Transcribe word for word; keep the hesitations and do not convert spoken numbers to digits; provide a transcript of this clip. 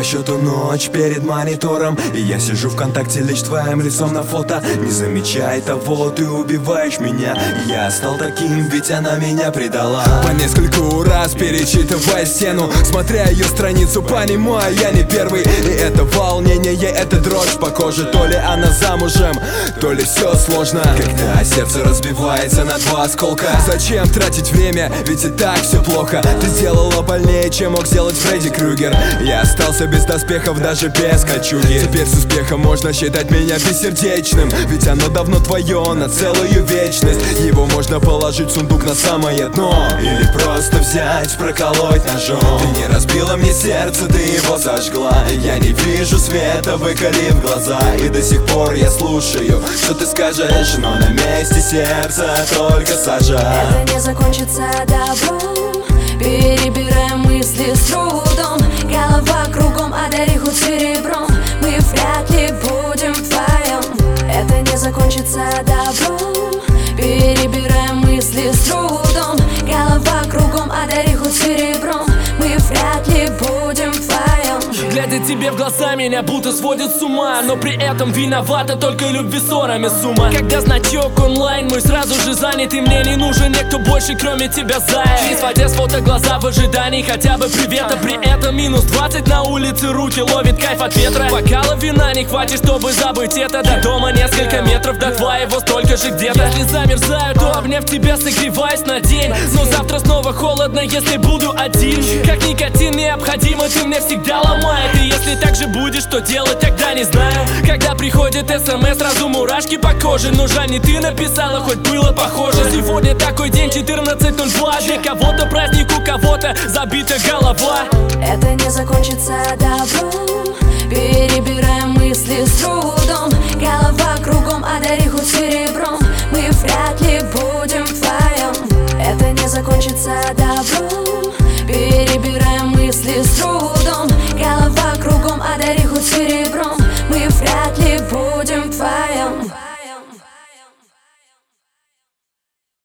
счету ночь перед монитором, и я сижу ВКонтакте лишь твоим лицом на фото. Не замечай того, ты убиваешь меня. Я стал таким, ведь она меня предала. По нескольку раз перечитывая стену, смотря ее страницу, понимаю, я не первый. И это волнение, это дрожь по коже. То ли она замужем, то ли все сложно, когда сердце разбивается на два осколка. Зачем тратить время, ведь и так все плохо. Ты сделала больнее, чем мог сделать Фредди Крюгер. Я остался без доспехов, даже без кольчуги. Теперь с успехом можно считать меня бессердечным, ведь оно давно твое на целую вечность. Его можно положить в сундук на самое дно, или просто взять, проколоть ножом. Ты не разбила мне сердце, ты его сожгла. Я не вижу света, выколи в глаза. И до сих пор я слушаю, что ты скажешь, но на месте сердца только сажа. Это не закончится добром, перебираем мысли с трудом. Голова кругом, одари хоть серебром, мы вряд ли будем вдвоем. Это не закончится добром, перебираем мысли с трудом. Голова кругом, одари хоть серебром, мы вряд ли будем вдвоем. Глядя тебе в глаза, меня будто сводит с ума, но при этом виновата только любви ссорами сумма. Когда значок онлайн мой сразу же занят, и мне не нужен никто больше, кроме тебя, зая. Не сводя с фото глаза в ожидании хотя бы привета. При этом минус двадцать на улице, руки ловит кайф от ветра. Бокала вина не хватит, чтобы забыть это. До дома несколько метров, до твоего столько же где-то. Если замерзаю, то обняв тебя согреваюсь на день. Но завтра снова холодно, если буду один. Как никотин необходимо, ты мне всегда ломает. И если так же будешь, что делать, тогда не знаю. Когда приходит смс, сразу мурашки по коже. Но жаль, не ты написала, хоть было похоже. Сегодня такой день, четырнадцать ноль два. Для кого-то праздник, у кого-то забита голова. Это не закончится добром, перебираем мысли с трудом. Голова кругом, одари хоть серебром, мы вряд ли будем вдвоем. Это не закончится добром, перебираем мысли с трудом.